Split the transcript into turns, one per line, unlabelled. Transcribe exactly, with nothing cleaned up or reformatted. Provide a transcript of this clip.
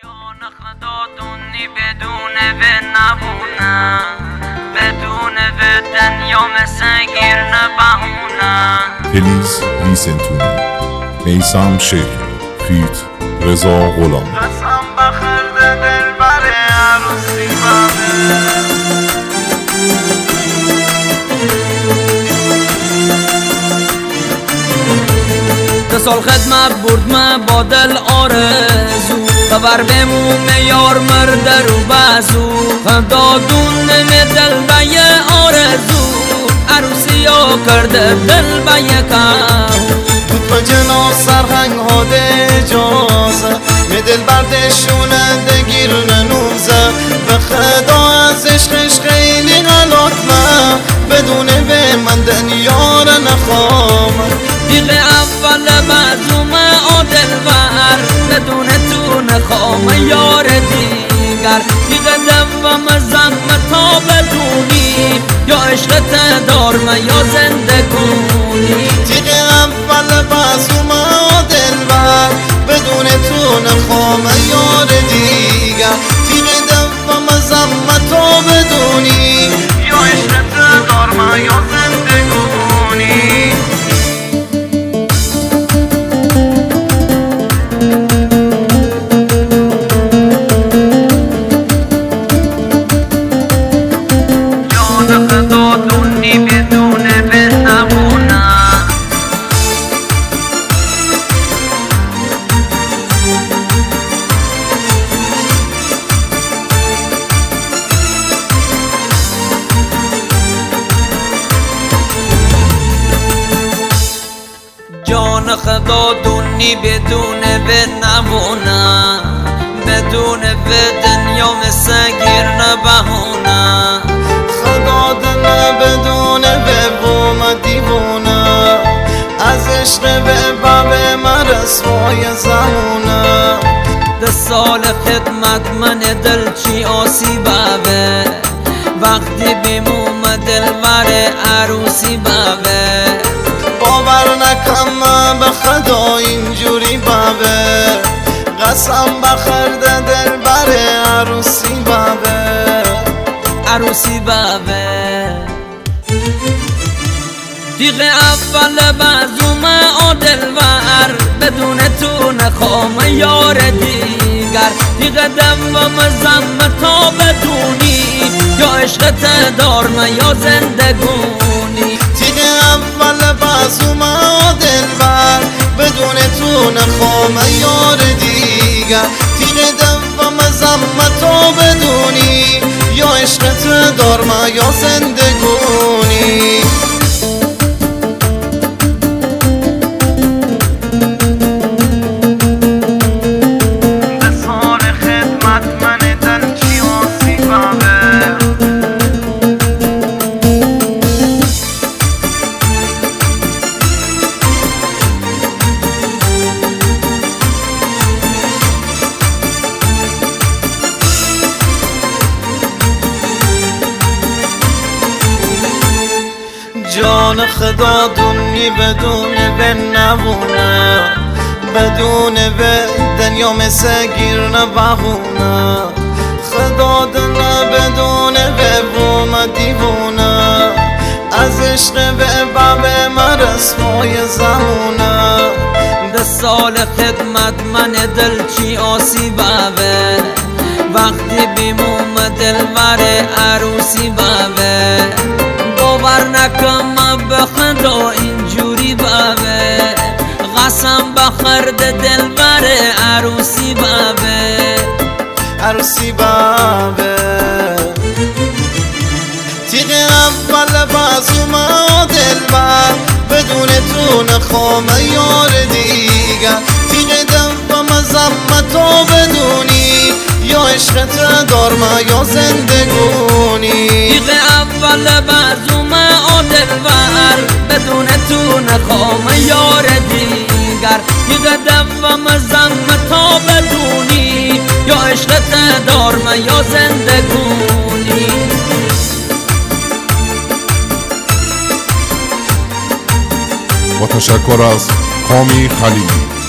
جان خدادونی بدون و نبونه، بدون و دنیا مثل گیر نبهونه.
پلیز ویسنتونی، میثم شیخ، فیت رضا غلام.
قسم بخرده دل بر عروسی بابه.
دو سال خدمت برد من با دل آرزو، خبر بموم یار مرده رو بازو. خدادون نمی دل به یه آرزو، عروسی ها کرده دل به یکم.
بود با جنا سرهنگ ها ده اجازه، می دل بردشونه ده گیرونه نوزه. به خدا از عشقش خیلی غلاطمه، بدونه به من دنیا را نخوام.
دیگه اول بازوم آدل ور، بدون تو نخوام یار دیگر. دیگه دوام زم تا بدونی، یا عشقت دارم یا زندگونی.
دیگه اول بازوم آدل ور، بدون تو نخوام یار دیگر. دیگه دوام زم تا بدونی، یا عشقت دارم یا زندگونی.
خدادونی بدون به نبونه. جان خدادونی بدون به نبونه، بدون به دنیا مثل گیر نبهونه.
خدا دل بدون به بوم دیوونه، از عشق به باب من رسوای زمونه.
ده سال خدمت من دل چی آسیبه، وقتی بیموم دل بر عروسی بابه.
باور نکم به خدا اینجوری بابه، قسم بخرده دل بر عروسی بابه.
عروسی بابه دیگه اول بازوم آدل ور، بدون تو نخوام یار دیگر. دیگه دوام زم تا بدونی، یا عشقت دارم یا زندگونی.
دیگه اول بازوم آدل ور، بدون تو نخوام یار دیگر. دیگه دوام زم تا بدونی، یا عشقت دارم یا زندگونی. به سال خدمت من دل چی آسیبه. جان خدادونی بدون به نبونه، بدون به دنیا مثل گیر نبهونه. خدا دل بدون به بوم دیوونه، از عشق به باب من رسوای زمونه.
ده سال خدمت من دل چی آسیبه، وقتی بیموم دل بر عروسی بابه. باور نکم به خدا اینجوری بابه، قسم بخرده دل بر عروسی بابه.
عروسی بابه تیغ اول بازوم دل بر، بدون تو نخوام یار دیگر. تیغ دوام زم تو بدونی، یا عشقت دارم یا زندگونی.
تیغ اول بازوم آدل ور، بدون تو نخوام یار دیگر. تیغ دوام زم تا بدونی، یا عشقت دارم یا زندگونی.
با تشکر از کامی خلیلی.